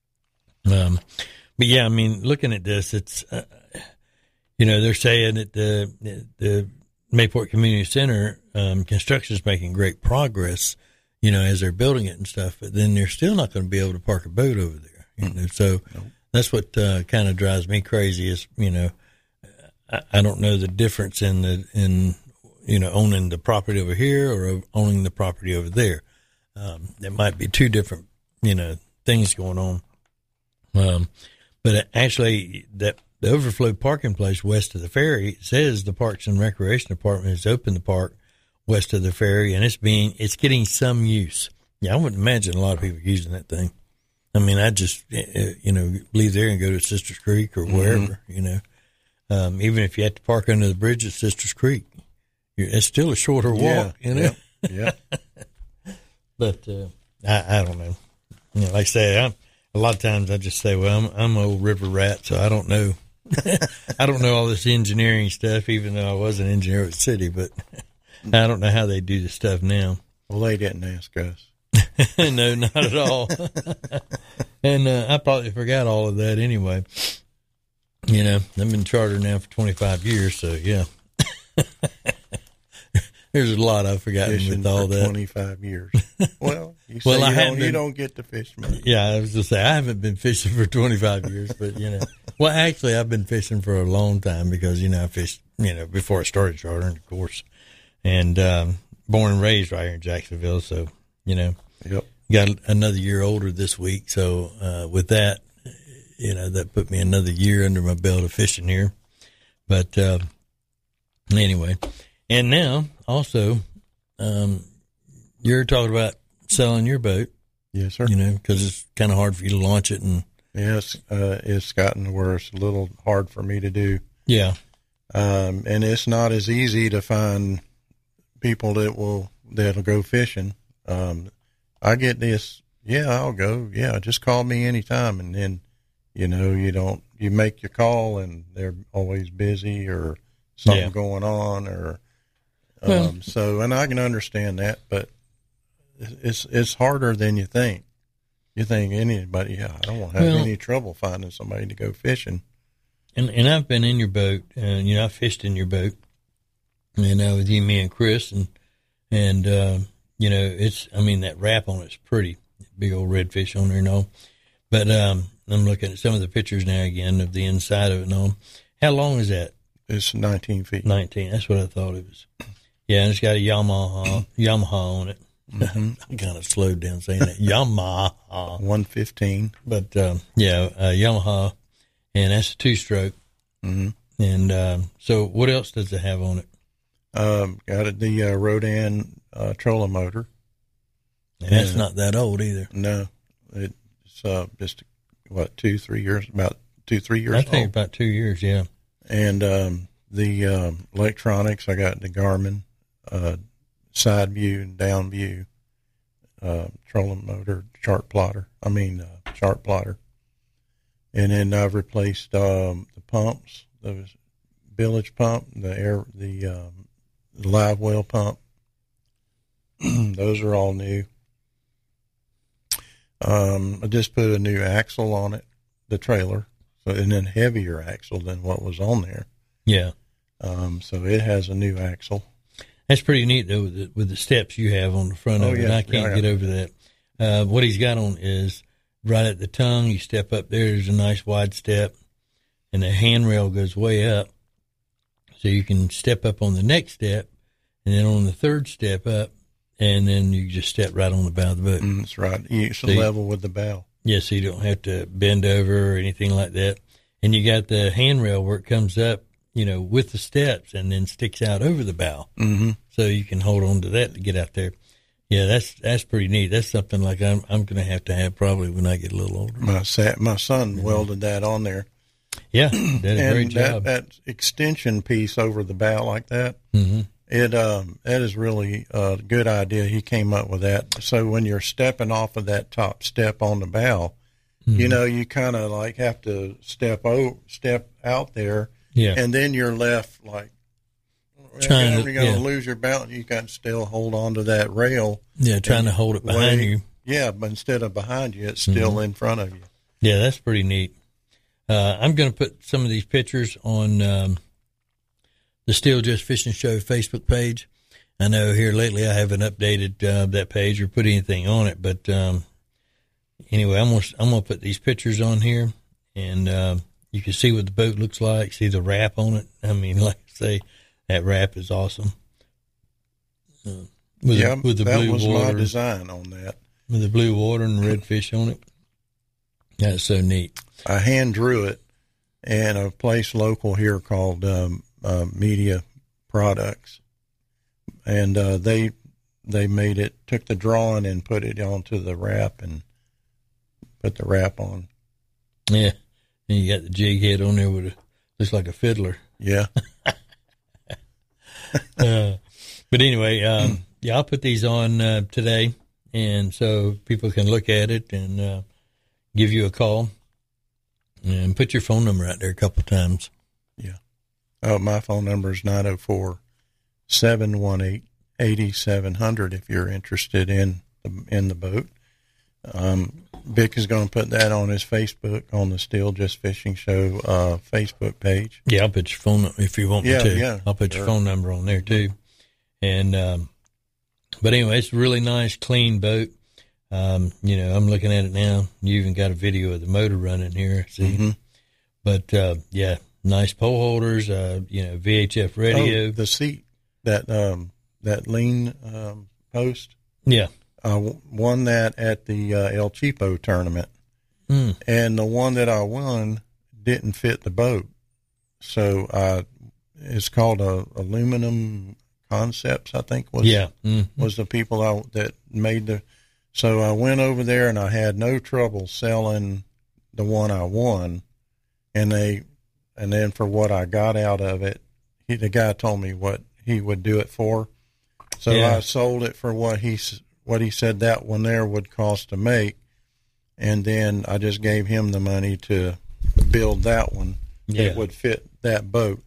Um, but yeah, I mean, looking at this, it's, uh, you know, they're saying that the, the Mayport Community Center, um, construction is making great progress, you know, as they're building it and stuff, but then they're still not going to be able to park a boat over there, you know. So nope. that's what, uh, kind of drives me crazy is, you know, I, I don't know the difference in the, in, you know, owning the property over here or owning the property over there. Um, there might be two different, you know, things going on. Um, but actually that the overflow parking place west of the ferry says the Parks and Recreation Department has opened the park west of the ferry and it's being, it's getting some use. Yeah. I wouldn't imagine a lot of people using that thing. I mean, I just, you know, leave there and go to Sisters Creek or wherever, mm-hmm. you know, um, even if you have to park under the bridge at Sisters Creek, it's still a shorter walk, yeah, you know? Yeah. yeah. But uh, I, I don't know. You know, like I say, I'm, a lot of times I just say, well, I'm, I'm an old river rat, so I don't know. I don't know all this engineering stuff, even though I was an engineer at the city, but I don't know how they do the stuff now. Well, they didn't ask us. No, not at all. And uh, I probably forgot all of that anyway. You know, I've been chartered now for twenty-five years, so yeah. There's a lot I've forgotten Fishing with all for that. twenty-five years. Well, you, say well, you, I don't, been, you don't get to fish much. Yeah, I was just say I haven't been fishing for twenty-five years, but you know, well, actually, I've been fishing for a long time because you know I fished, you know, before I started chartering, of course, and um, born and raised right here in Jacksonville, so you know, yep. Got another year older this week, so uh, with that, you know, that put me another year under my belt of fishing here. But uh, anyway, and now also. Um, you're talking about selling your boat. Yes, sir. You know, because it's kind of hard for you to launch it. And yes, uh, it's gotten where it's a little hard for me to do. Yeah. Um, and it's not as easy to find people that will, that'll go fishing. Um, I get this, yeah, I'll go. Yeah, just call me anytime. And then, you know, you don't, you make your call and they're always busy or something Yeah. going on or, Well, Um, so, and I can understand that, but it's, it's harder than you think. You think anybody, yeah, I don't want to have Well, any trouble finding somebody to go fishing. and, and I've been in your boat and, you know, I fished in your boat and I with you, me and Chris and, and, uh, you know, it's, I mean, that wrap on it's pretty big old redfish on there and all, but, um, I'm looking at some of the pictures now again of the inside of it and all. How long is that? It's nineteen feet. nineteen. That's what I thought it was. Yeah, and it's got a Yamaha Yamaha on it. Mm-hmm. I kind of slowed down saying that. Yamaha. one fifteen. But, um, yeah, uh, Yamaha, and that's a two-stroke. Mm-hmm. And um, so what else does it have on it? Um, got it, the uh, Rodan uh, trolling motor. And that's and, not that old either. No. It's uh, just, what, two, three years, about two, three years I think old. about two years, yeah. And um, the um, electronics, I got the Garmin. Uh, side view and down view, uh, trolling motor, chart plotter. I mean, uh, chart plotter. And then I've replaced um, the pumps, the village pump, the air, the, um, the live well pump. Those are all new. Um, I just put a new axle on it, the trailer, so and then heavier axle than what was on there. Yeah. Um, so it has a new axle. That's pretty neat though, with the, with the steps you have on the front Oh, of it. yeah. I can't Yeah, get yeah. over that. Uh, what he's got on is right at the tongue. You step up there. There's a nice wide step, and the handrail goes way up, so you can step up on the next step, and then on the third step up, and then you just step right on the bow of the boat. Mm, that's right. It's So you- level with the bow. Yeah, so you don't have to bend over or anything like that. And you got the handrail where it comes up, you know, with the steps and then sticks out over the bow. Mm-hmm. So you can hold on to that to get out there. Yeah, that's that's pretty neat. That's something like I'm I'm going to have to have probably when I get a little older. My sa- my son welded that on there. Yeah, did a and great job. That, that extension piece over the bow like that, Mhm. it um, that is really a good idea. He came up with that. So when you're stepping off of that top step on the bow, you know, you kind of like have to step out, step out there, Yeah. and then you're left like Trying to- you're going to yeah. lose your balance. You got to still hold on to that rail. Yeah, trying And to hold it behind way- you. Yeah, but instead of behind you, it's still Mhm. in front of you. Yeah, that's pretty neat. Uh, I'm going to put some of these pictures on um, the Still Just Fishing Show Facebook page. I know here lately I haven't updated uh, that page or put anything on it, but um, anyway, I'm going to I'm gonna put these pictures on here, and uh, you can see what the boat looks like, see the wrap on it. I mean, like I say, that wrap is awesome. Uh, with yeah, the, with the that blue was water, my design on that. with the blue water and red fish on it. That's so neat. I hand drew it, and a place local here called um, uh, Media Products, and uh, they they made it, took the drawing and put it onto the wrap and put the wrap on. Yeah, and you got the jig head on there with a looks like a fiddler. Yeah. uh, but anyway, um, yeah, I'll put these on uh, today, and so people can look at it and uh, give you a call and put your phone number out there a couple times. Yeah. Oh, my phone number is nine oh four, seven one eight, eight seven zero zero if you're interested in the, in the boat. Um, Vic is going to put that on his Facebook, on the Still Just Fishing Show uh, Facebook page. Yeah, I'll put your phone number if you want Yeah, me to. yeah, I'll put sure. your phone number on there too. And um, but anyway, it's a really nice, clean boat. Um, you know, I'm looking at it now. You even got a video of the motor running here. See, Mhm. but uh, yeah, nice pole holders. Uh, you know, V H F radio. Oh, the seat, that um, that lean um, post. Yeah. I w- won that at the uh, El Cheapo tournament, Mm. and the one that I won didn't fit the boat. So uh, it's called a Aluminum Concepts, I think was Yeah. Mhm. was the people I, that made the. So I went over there and I had no trouble selling the one I won, and they and then for what I got out of it, he, the guy told me what he would do it for. So Yeah. I sold it for what he s- what he said that one there would cost to make, and then I just gave him the money to build that one Yeah. that would fit that boat.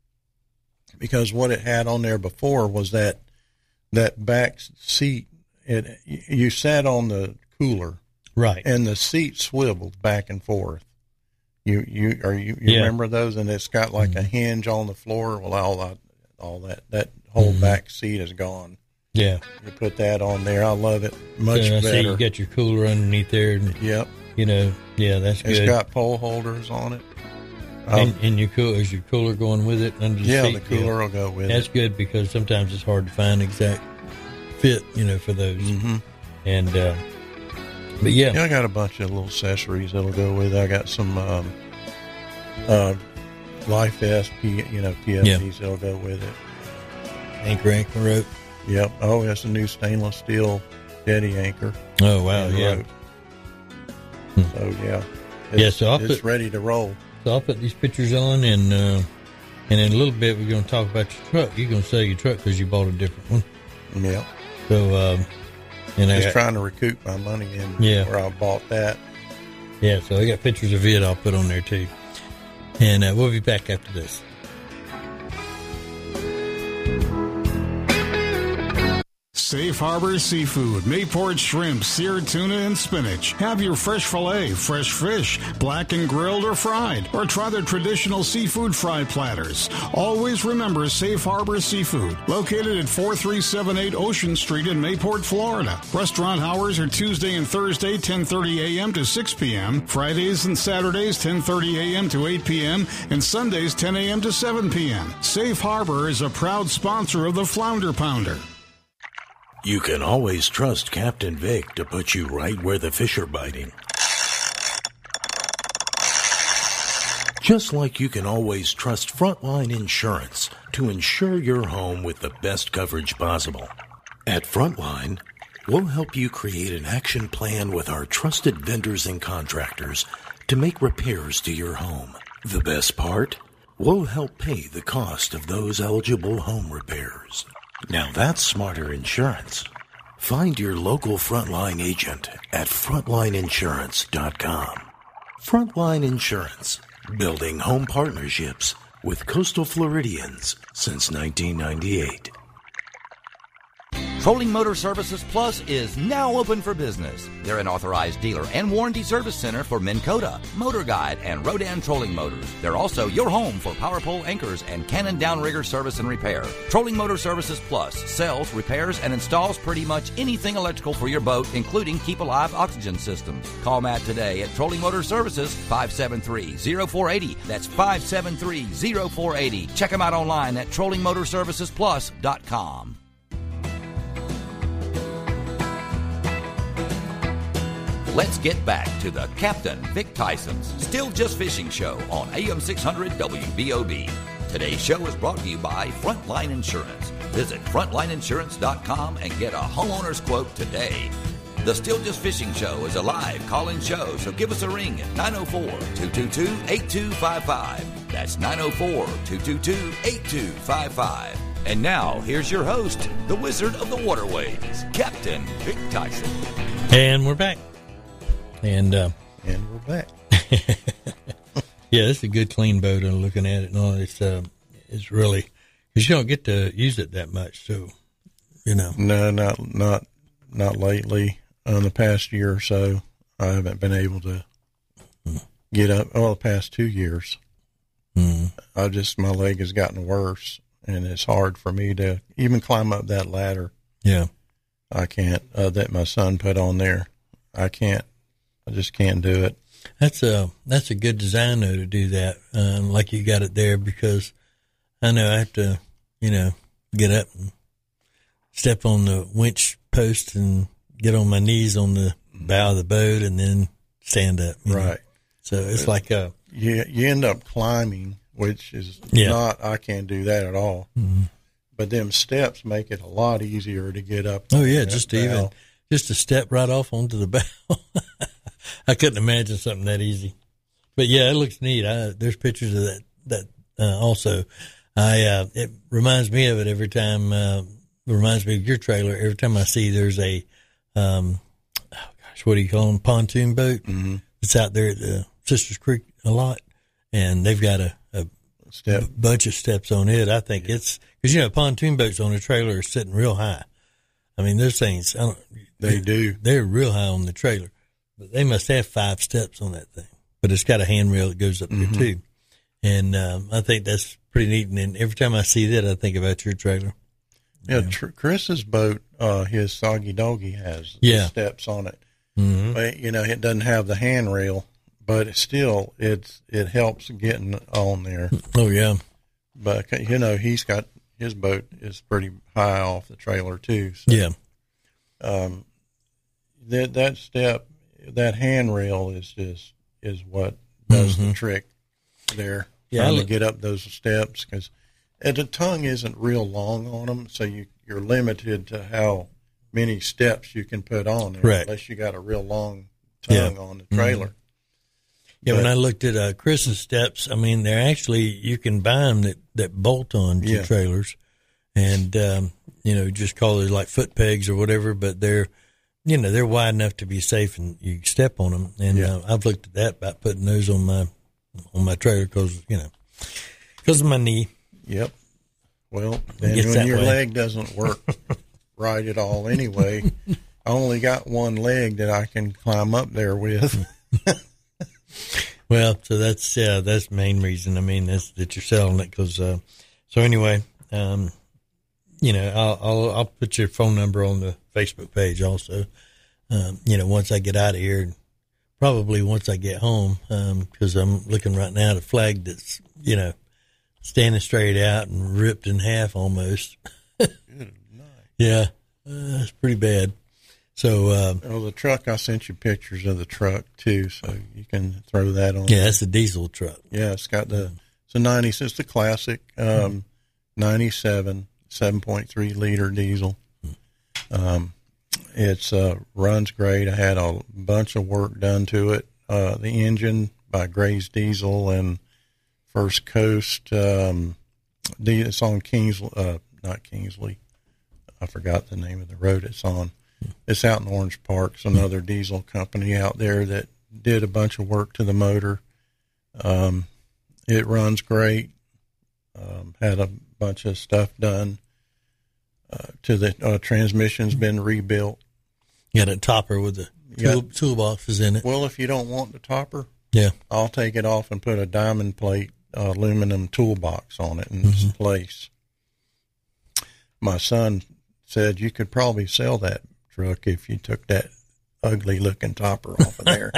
Because what it had on there before was that that back seat. It you sat on the cooler, Right. and the seat swiveled back and forth. You you or you, you Yeah. remember those? And it's got like a hinge on the floor. Well, all that all that that whole Mhm. back seat is gone. Yeah. You put that on there. I love it much so I see better. you got your cooler underneath there. And, Yep. You know, yeah, that's It's good. got pole holders on it. and, Um, and your cooler, is your cooler going with it under the yeah, seat? the cooler will go with That's it. good because sometimes it's hard to find exact fit, you know, for those. Mm-hmm. And, uh, but yeah. Yeah, I got a bunch of little accessories that'll go with it. I got some um, uh, Life Vest, P, you know, P F Ds Yeah. that'll go with it. Anchor, anchor rope. Yep. Oh, that's a new stainless steel Jetty anchor. Oh, wow, and yeah. rope. Hmm. So, yeah. It's, Yeah, so I'll it's put- ready to roll. So I'll put these pictures on, and uh, and in a little bit we're going to talk about your truck. You're going to sell your truck because you bought a different one. Yeah. So, um, and I I was got, trying to recoup my money in Yeah. where I bought that. Yeah, so I got pictures of it I'll put on there too. And uh, we'll be back after this. Safe Harbor Seafood, Mayport shrimp, seared tuna, and spinach. Have your fresh filet, fresh fish, black and grilled or fried, or try their traditional seafood fry platters. Always remember Safe Harbor Seafood, located at four three seven eight Ocean Street in Mayport, Florida. Restaurant hours are Tuesday and Thursday, ten thirty a.m. to six p.m., Fridays and Saturdays, ten thirty a.m. to eight p.m., and Sundays, ten a.m. to seven p.m. Safe Harbor is a proud sponsor of the Flounder Pounder. You can always trust Captain Vic to put you right where the fish are biting. Just like you can always trust Frontline Insurance to insure your home with the best coverage possible. At Frontline, we'll help you create an action plan with our trusted vendors and contractors to make repairs to your home. The best part? We'll help pay the cost of those eligible home repairs. Now that's smarter insurance. Find your local Frontline agent at frontline insurance dot com. Frontline Insurance, building home partnerships with coastal Floridians since nineteen ninety-eight. Trolling Motor Services Plus is now open for business. They're an authorized dealer and warranty service center for Minn Kota, Motor Guide, and Rodan trolling motors. They're also your home for power pole anchors and Cannon downrigger service and repair. Trolling Motor Services Plus sells, repairs, and installs pretty much anything electrical for your boat, including Keep Alive oxygen systems. Call Matt today at Trolling Motor Services, five seven three, zero four eight zero. That's five seven three, zero four eight zero. Check them out online at trolling motor services plus dot com. Let's get back to the Captain Vic Tyson's Still Just Fishing Show on A M six hundred W B O B. Today's show is brought to you by Frontline Insurance. Visit frontline insurance dot com and get a homeowner's quote today. The Still Just Fishing Show is a live call-in show, so give us a ring at nine oh four, two two two, eight two five five. That's nine oh four, two two two, eight two five five. And now, here's your host, the Wizard of the Waterways, Captain Vic Tyson. And we're back. And uh, and we're back. Yeah, this is a good clean boat. I'm looking at it and all. It's uh, it's really, because you don't get to use it that much, so you know. No, not not not lately. In the past year or so, I haven't been able to mm. get up. Oh, the past two years, mm. I just my leg has gotten worse, and it's hard for me to even climb up that ladder. Yeah, I can't. Uh, that my son put on there, I can't. I just can't do it. That's a that's a good design though to do that, um, like you got it there, because I know I have to, you know, get up and step on the winch post and get on my knees on the bow of the boat and then stand up. Right. Know? So it's but like a you you end up climbing, which is yeah. not. I can't do that at all. Mm-hmm. But them steps make it a lot easier to get up. Oh yeah, just to bow. even just to step right off onto the bow. I couldn't imagine something that easy, but yeah, it looks neat. I, there's pictures of that. That uh, also, I uh, it reminds me of it every time. Uh, it reminds me of your trailer every time I see there's a, um, oh gosh, what do you call them? Pontoon boat. Mm-hmm. It's out there at the Sisters Creek a lot, and they've got a, a Step. b- bunch of steps on it. I think yeah. it's because you know pontoon boats on a trailer are sitting real high. I mean, those things. I don't, they do. They're real high on the trailer. But they must have five steps on that thing. But it's got a handrail that goes up mm-hmm. there, too. And um, I think that's pretty neat. And every time I see that, I think about your trailer. Yeah, yeah. Tr- Chris's boat, uh, his Soggy Doggy, has yeah. steps on it. Mm-hmm. But, you know, it doesn't have the handrail, but it's still, it's it helps getting on there. Oh, yeah. But, you know, he's got, his boat is pretty high off the trailer, too. So, yeah. Um, that that step, that handrail is just is what does mm-hmm. the trick there. Yeah, trying I to get up those steps, because the tongue isn't real long on them, so you you're limited to how many steps you can put on there, right. unless you got a real long tongue yeah. on the trailer. Mm-hmm. Yeah, but, when I looked at uh, Chris's steps, I mean, they're actually, you can buy them that, that bolt on to yeah. trailers, and um, you know, just call it like foot pegs or whatever, but they're you know, they're wide enough to be safe and you step on them. And Yeah. uh, I've looked at that about putting those on my on my trailer because, you know, because of my knee. Yep. Well, and Gets when that your way. leg doesn't work right at all anyway, I only got one leg that I can climb up there with. Well, so that's yeah, that's the main reason. I mean, that's that you're selling it because. Uh, so anyway, um, you know, I'll, I'll I'll put your phone number on the Facebook page also. Um, you know, once I get out of here, probably once I get home, because I'm looking right now at a flag that's you know standing straight out and ripped in half almost. Yeah, uh, it's pretty bad. So, uh, well, the truck, I sent you pictures of the truck too, so you can throw that on. yeah, that's a diesel truck. Yeah, it's got the, it's a ninety, it's the classic, um, ninety-seven, seven point three liter diesel. Um, it's, uh, runs great. I had a bunch of work done to it. Uh, the engine by Gray's Diesel and First Coast, um, it's on Kingsley, uh, not Kingsley. I forgot the name of the road it's on. It's out in Orange Park. It's another diesel company out there that did a bunch of work to the motor. Um, it runs great. Um, had a bunch of stuff done uh, to the uh, transmission's been rebuilt. You got a topper with the tool, Got- toolboxes in it. Well, if you don't want the topper, Yeah. I'll take it off and put a diamond plate uh, aluminum toolbox on it in its Mm-hmm. place. My son said you could probably sell that truck if you took that ugly looking topper off of there.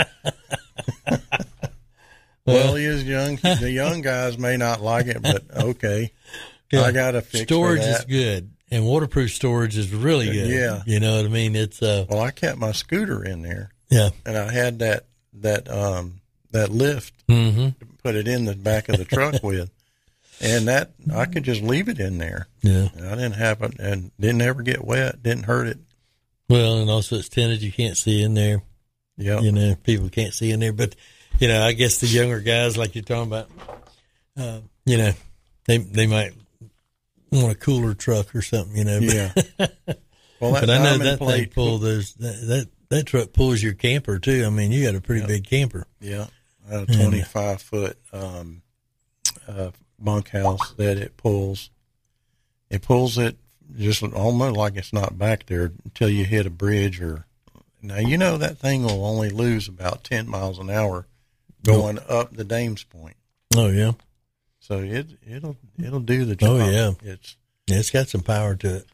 Well, he is young. The young guys may not like it, but okay. Yeah. I got to fix for storage that. is good, and waterproof storage is really good. Yeah. You know what I mean? It's uh. Well, I kept my scooter in there. Yeah. And I had that that um that lift Mm-hmm. to put it in the back of the truck with, and that I could just leave it in there. Yeah. And I didn't have it, and didn't ever get wet. Didn't hurt it. Well, and also it's tinted. You can't see in there. Yeah. You know, people can't see in there. But, you know, I guess the younger guys, like you're talking about, uh, you know, they they might want a cooler truck or something, you know. But, Yeah. Well, that but I know diamond that thing plate- pull those, that, that, that truck pulls your camper, too. I mean, you got a pretty big camper. Yeah. I had a twenty-five foot um, uh, bunkhouse that it pulls. It pulls it just almost like it's not back there until you hit a bridge or. Now, you know that thing will only lose about ten miles an hour going up the Dames Point. Oh, yeah. So it, it'll it'll do the job. Oh, yeah. It's Yeah, it's got some power to it.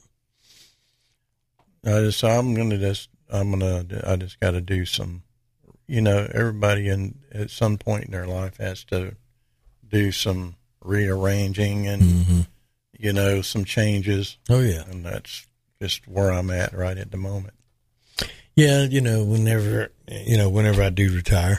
I just, so I'm going to just, I'm going to, I just got to do some, you know, everybody in, at some point in their life has to do some rearranging and, Mm-hmm. you know, some changes. Oh, yeah. And that's just where I'm at right at the moment. Yeah, you know, whenever you know, whenever I do retire,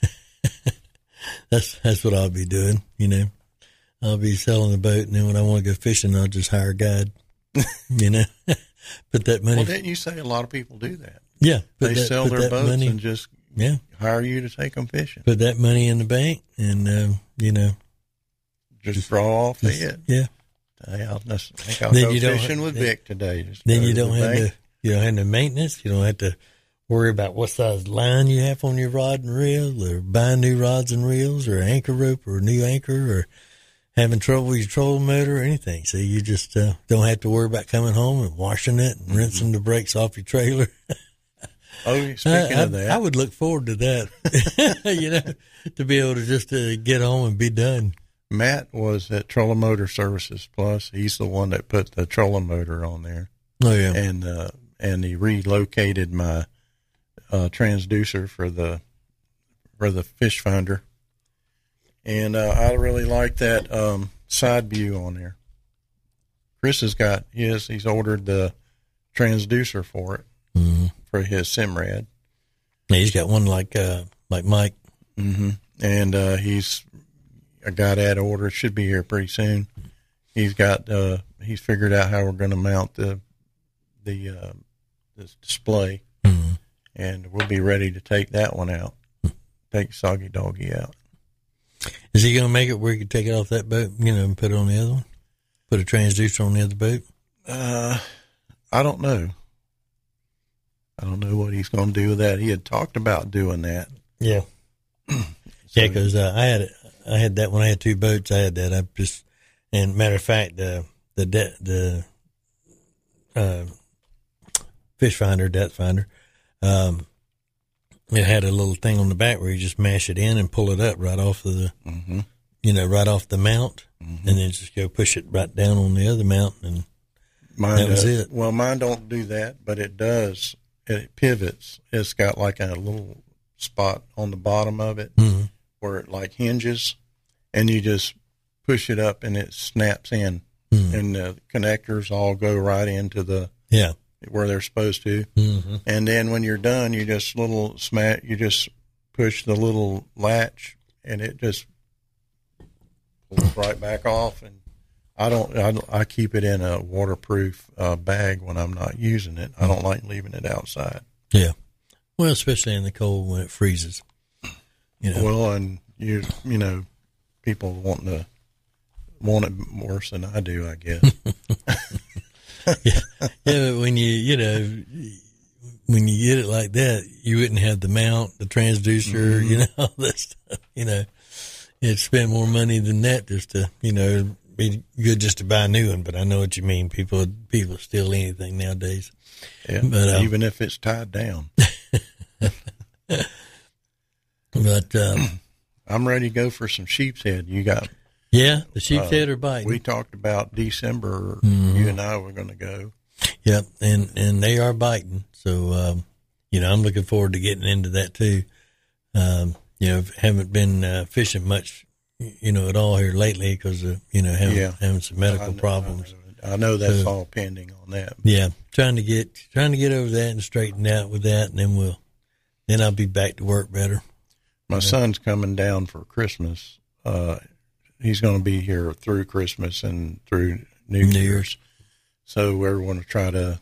that's that's what I'll be doing. You know, I'll be selling the boat, and then when I want to go fishing, I'll just hire a guide. You know, put that money. Well, didn't you say a lot of people do that? Yeah, put They that- sell put their that boats money- and just yeah hire you to take them fishing. put that money in the bank, and um, you know, Just draw off just- it. yeah. Hey, I'll just I think I'll Then go you don't fishing have- with then- Vic today. Just Then go you to don't the have bank. to you don't have the maintenance. You don't have to worry about what size line you have on your rod and reel, or buying new rods and reels, or anchor rope, or a new anchor, or having trouble with your trolling motor or anything. So you just uh, don't have to worry about coming home and washing it and rinsing the brakes off your trailer. Oh, speaking I, of that, I would look forward to that. You know, to be able to just uh, get home and be done. Matt was at Trolling Motor Services Plus. He's the one that put the trolling motor on there. Oh yeah, and uh, and he relocated my uh, transducer for the for the fish finder, and uh, I really like that um, side view on there. Chris has got his. He's ordered the transducer for it mm-hmm. for his Simrad. Yeah, he's got one like uh, like Mike, mm-hmm. and uh, he's I got that order. It should be here pretty soon. He's got uh, he's figured out how we're going to mount the the uh, this display, mm-hmm. and we'll be ready to take that one out. Take Soggy Doggy out. Is he going to make it where you can take it off that boat, you know, and put it on the other one? Put a transducer on the other boat? Uh, I don't know. I don't don't know what he's going to do with that. He had talked about doing that. Yeah. So, yeah, because uh, I had I had that when I had two boats. I had that. I just, and matter of fact, uh, the de- the uh, fish finder, depth finder, um, it had a little thing on the back where you just mash it in and pull it up right off of the, mm-hmm. you know, right off the mount, mm-hmm. and then just go push it right down on the other mount, and mine that was does. it. Well, mine don't do that, but it does. It pivots. It's got like a little spot on the bottom of it mm-hmm. where it like hinges, and you just push it up and it snaps in, mm-hmm. and the connectors all go right into the yeah where they're supposed to. Mm-hmm. And then when you're done, you just little smack. You just push the little latch, and it just pulls right back off. And I don't. I, I keep it in a waterproof uh, bag when I'm not using it. I don't like leaving it outside. Yeah. Well, especially in the cold when it freezes. You know. Well, and you you know, people want to want it worse than I do, I guess. yeah. yeah, but when you you know when you get it like that, you wouldn't have the mount, the transducer, mm-hmm. you know, all that stuff. You know, you'd spend more money than that just to you know be good just to buy a new one. But I know what you mean. People people steal anything nowadays. Yeah, but, um, even if it's tied down. But um, I'm ready to go for some sheep's head. You got yeah, the sheep's uh, head are biting. We talked about December. Mm-hmm. You and I were going to go. Yep, and and they are biting. So um, you know, I'm looking forward to getting into that too. Um, you know, haven't been uh, fishing much, you know, at all here lately because of you know having, yeah. having some medical I know, problems. I know, I know that's so, all pending on that. Yeah, trying to get trying to get over that and straighten out with that, and then we'll then I'll be back to work better. My yeah. son's coming down for Christmas. Uh, he's going to be here through Christmas and through New, New Year's. Year's. So we're going to try to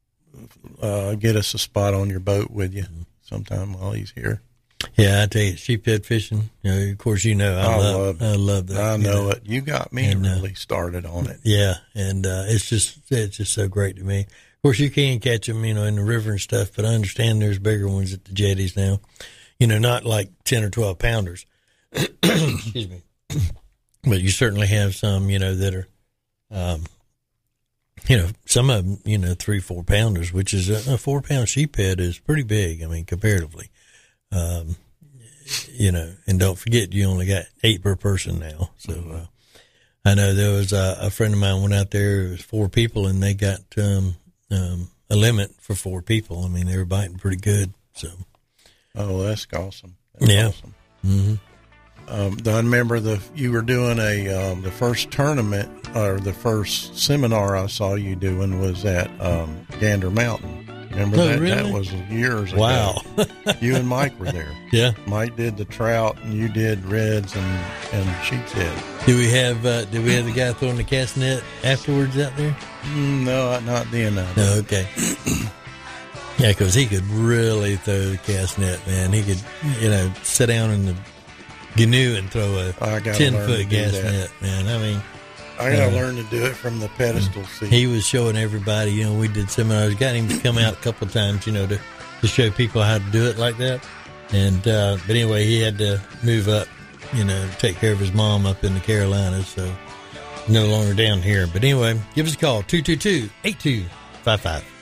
uh, get us a spot on your boat with you sometime while he's here. Yeah, I tell you, sheephead fishing. You know, of course, you know I, I love, love it. I love that. I know, you know it. You got me and, really uh, started on it. Yeah, and uh, it's just it's just so great to me. Of course, you can catch them, you know, in the river and stuff, but I understand there's bigger ones at the jetties now. You know, not like ten or twelve pounders. Excuse me. But you certainly have some, you know, that are, um, you know, some of them, you know, three, four pounders, which is a, a four pound sheephead is pretty big. I mean, comparatively, um, you know, and don't forget you only got eight per person now. So, uh, I know there was a, a friend of mine went out there, it was four people and they got, um, um, a limit for four people. I mean, they were biting pretty good. So, oh, that's awesome. That's yeah. awesome. Mm-hmm. Um, I remember the you were doing a um, the first tournament or the first seminar I saw you doing was at um, Gander Mountain. Remember oh, that? Really? That was years ago. Wow. You and Mike were there. Yeah. Mike did the trout, and you did reds and and sheep's head. Do we have uh, do we have the guy throwing the cast net afterwards out there? Mm, no, not then. No. No, okay. Yeah, because he could really throw the cast net, man. He could, you know, sit down in the canoe and throw a ten foot cast net, man. I mean, I gotta uh, learn to do it from the pedestal seat. He was showing everybody, you know, we did seminars, got him to come out a couple of times, you know, to, to show people how to do it like that. And, uh, but anyway, he had to move up, you know, take care of his mom up in the Carolinas, so no longer down here. But anyway, give us a call, two two two, eight two five five.